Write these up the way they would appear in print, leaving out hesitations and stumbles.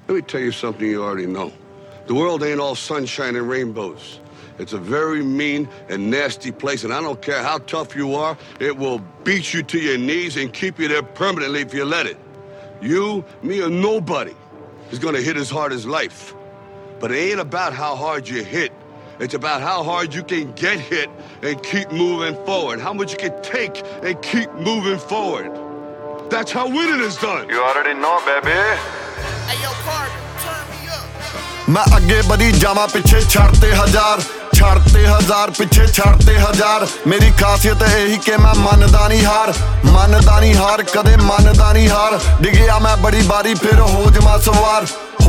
Let me tell you something you already know. The world ain't all sunshine and rainbows. It's a very mean and nasty place, and I don't care how tough you are, it will beat you to your knees and keep you there permanently if you let it. You, me, or nobody is gonna hit as hard as life. But it ain't about how hard you hit. It's about how hard you can get hit and keep moving forward. How much you can take and keep moving forward. That's how winning is done. You already know, baby. Hey, yo, partner, turn me up. मैं आगे बढ़ी जावा पिछे छाड़ते हजार पिछे छाड़ते हजार मेरी खासियत यही कि मैं मनदा नहीं हार कदे मनदा नहीं हार डिगया मैं बड़ी बारी फिर हो जमा सवार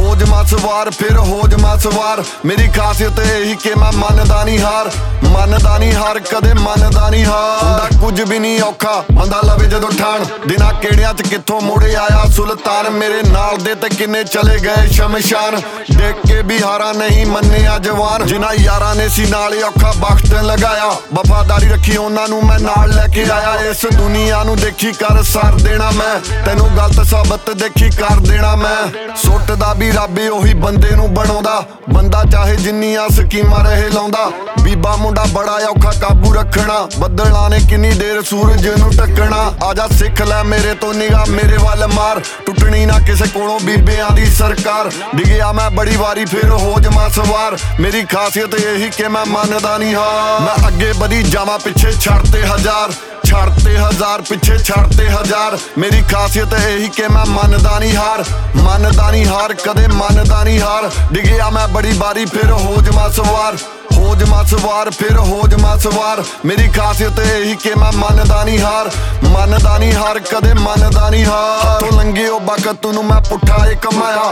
फिर हो जमा सवार मेरी खासियत यही कि मैं मनदा नहीं हार कदे मनदा नहीं हार हुंदा कुछ भी नहीं औखा बंदा लवे जदों ठाण दिना केड़ियां च कित्थों मुड़े आया सुल्तान मेरे नाल दे ते किन्ने चले गए शमशान देख के भी हारा नहीं मन्निया जवान जिन्हां यारां ने सी नाल औखा वक्त लगाया वफादारी रखी उन्हां नूं मैं नाल लेके आया इस दुनिया नूं देखी कर सार देना मैं तैनूं गलत साबत देखी कर देना मैं सुੱਟਦਾ भी रब ਉਹੀ ਬੰਦੇ ਨੂੰ ਬਣਾਉਂਦਾ ਬੰਦਾ ਚਾਹੇ ਜਿੰਨੀਆਂ ਸਕੀਮਾਂ ਰਹੇ ਲਾਉਂਦਾ ਬੀਬਾ ਮੁੰਡਾ ਬੜਾ ਔਖਾ ਕਾਬੂ ਰੱਖਣਾ ਬੱਦਲਾਂ ਨੇ ਕਿੰਨੀ ਦੇਰ ਸੂਰਜ ਨੂੰ ਟੱਕਣਾ ਆਜਾ ਸਿੱਖ ਲੈ ਮੇਰੇ ਤੋਂ ਨਿਗਾਹ ਮੇਰੇ ਵੱਲ ਮਾਰ ਟੁੱਟਣੀ ਨਾ ਕਿਸੇ ਕੋਲੋਂ ਬੀਬਿਆਂ ਦੀ ਸਰਕਾਰ ਡਿਗਿਆ ਮੈਂ ਬੜੀ ਵਾਰੀ ਫਿਰ ਹੋ ਜਮਾ ਸਵਾਰ ਮੇਰੀ ਖਾਸੀਅਤ ਇਹੀ ਕਿ ਮੈਂ ਮੰਨਦਾ ਨਹੀਂ ਹਾਂ ਮੈਂ ਅੱਗੇ ਵਧੀ ਜਾਵਾਂ ਪਿੱਛੇ ਛੱਡਤੇ ਹਜ਼ਾਰ ਪਿੱਛੇ ਛੱਡਤੇ ਹਜ਼ਾਰ ਮੇਰੀ ਖਾਸੀਅਤ ਇਹੀ ਕਿ ਮੈਂ ਮੰਨਦਾ ਨਹੀਂ ਹਾਰ ਕਦੇ ਮੰਨਦਾ ਨਹੀਂ ਹਾਰ ਡਿਗਿਆ ਮੈਂ ਬੜੀ ਵਾਰੀ ਫਿਰ ਹੋ ਜਮਾ ਸਵਾਰ ਫਿਰ ਹੋ ਜਮਾ ਸਵਾਰ ਮੇਰੀ ਖਾਸੀਅਤ ਇਹੀ ਕਿ ਮੈਂ ਮੰਨਦਾ ਨਹੀਂ ਹਾਰ ਕਦੇ ਮੰਨਦਾ ਨਹੀਂ ਹਾਰ ਹੱਥੋਂ ਲੰਘੇ ਉਹ ਵਕਤ ਨੂੰ ਮੈਂ ਪੁੱਠਾ ਏ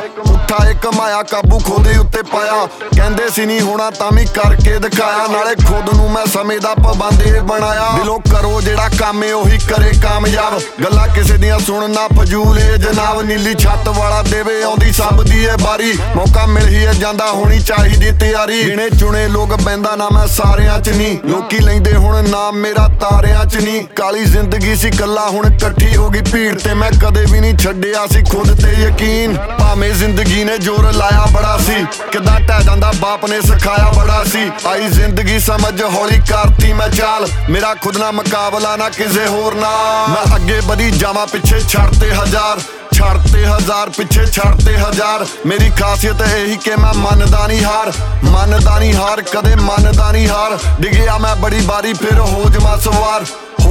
ਕਮਾਇਆ ਕਾਬੂ ਖੋਦੇ ਉੱਤੇ ਪਾਇਆ ਕਹਿੰਦੇ ਸੀ ਨਹੀਂ ਹੋਣਾ ਤਾਂ ਵੀ ਕਰਕੇ ਦਿਖਾਇਆ ਨਾਲੇ ਖੁਦ ਨੂੰ ਮੈਂ ਸਮੇਂ ਦਾ ਪਾਬੰਦ ਬਣਾਇਆ ਦਿਲੋਂ ਕਰੋ ਜਿਹੜਾ ਕੰਮ ਏ ਉਹੀ ਕਰੇ ਕਾਮਯਾਬ ਗੱਲਾਂ ਕਿਸੇ ਦੀਆਂ ਸੁਣਨਾ ਫਜ਼ੂਲ ਏ ਜਨਾਬ ਨੀਲੀ ਛੱਤ ਵਾਲਾ ਦੇਵੇ ਆਉਂਦੀ ਸਭ ਦੀ ਏ ਬਾਰੀ ਮੌਕਾ ਮਿਲ ਹੀ ਜਾਂਦਾ ਹੋਣੀ ਚਾਹੀਦੀ ਤਿਆਰੀ ਗਿਣੇ ਚੁਣੇ ਲੋਕ ਬੈਂਦਾ ਨਾ ਮੈਂ ਸਾਰਿਆਂ ਚ ਨਹੀਂ ਲੋਕੀ ਲੈਂਦੇ ਹੁਣ ਨਾਮ ਮੇਰਾ ਤਾਰਿਆਂ ਚ ਨਹੀਂ ਕਾਲੀ ਜ਼ਿੰਦਗੀ ਸੀ ਕੱਲਾ ਹੁਣ ਇਕੱਠੀ ਹੋ ਗਈ ਭੀੜ ਤੇ ਮੈਂ ਕਦੇ ਵੀ ਨਹੀਂ ਛੱਡਿਆ ਸੀ ਖੁਦ ਤੇ ਯਕੀਨ ਭਾਵੇਂ ਜ਼ਿੰਦਗੀ ਨੇ ਜ਼ੋਰ ਲਾਇਆ ਬੜਾ ਸੀ ਕਿੱਦਾਂ ਢਹਿ ਜਾਂਦਾ ਬਾਪ ਨੇ ਸਿਖਾਇਆ ਬੜਾ ਸੀ ਆਈ ਜ਼ਿੰਦਗੀ ਸਮਝ ਹੌਲੀ ਕਰਤੀ ਮੈਂ ਚਾਲ ਮੇਰਾ ਖੁਦ ਨਾਲ ਮੁਕਾਬਲਾ ਨਾ ਕਿਸੇ ਹੋਰ ਨਾਲ ਮੈਂ ਅੱਗੇ ਵਧੀ ਜਾਵਾਂ ਪਿੱਛੇ ਛੱਡਤੇ ਹਜ਼ਾਰ ਪਿੱਛੇ ਛੱਡਤੇ ਹਜ਼ਾਰ ਮੇਰੀ ਖਾਸੀਅਤ ਇਹੀ ਕਿ ਮੈਂ ਮੰਨਦਾ ਨਹੀਂ ਹਾਰ ਕਦੇ ਮੰਨਦਾ ਨਹੀਂ ਹਾਰ ਡਿਗਿਆ ਮੈਂ ਬੜੀ ਵਾਰੀ ਫਿਰ ਹੋ ਜਮਾ ਸਵਾਰ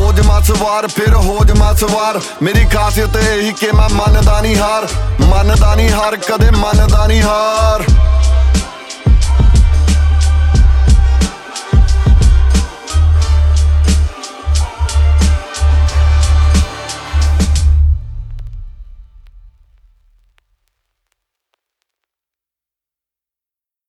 ਫਿਰ ਹੋ ਜਮਾ ਸਵਾਰ ਮੇਰੀ ਖਾਸੀਅਤ ਇਹੀ ਕਿ ਮੈਂ ਮੰਨਦਾ ਨਹੀਂ ਹਾਰ ਕਦੇ ਮੰਨਦਾ ਨਹੀਂ ਹਾਰ